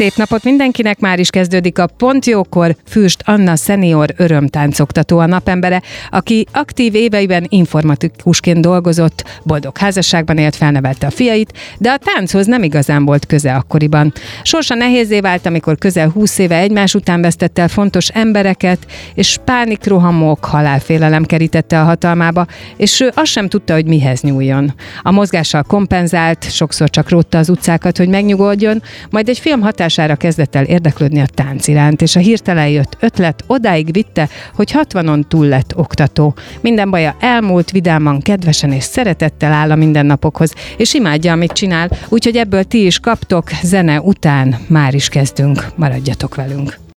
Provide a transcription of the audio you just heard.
Szép napot mindenkinek, már is kezdődik a Pont Jókor. Fürst Anna szenior örömtáncoktató a napembere, aki aktív éveiben informatikusként dolgozott, boldog házasságban élt, felnevelte a fiait, de a tánchoz nem igazán volt köze akkoriban. Sorsa nehézé vált, amikor közel 20 éve egymás után vesztette el fontos embereket, és pánikrohamok, halálfélelem kerítette a hatalmába, és ő azt sem tudta, hogy mihez nyúljon. A mozgással kompenzált, sokszor csak rótta az utcákat, hogy megnyugodjon, majd egy film hatására kezdett el érdeklődni a tánc iránt, és a hirtelen jött ötlet odáig vitte, hogy 60-on túl lett oktató. Minden baja elmúlt, vidáman, kedvesen és szeretettel áll a mindennapokhoz, és imádja, amit csinál, úgyhogy ebből ti is kaptok, zene után már is kezdünk. Maradjatok velünk!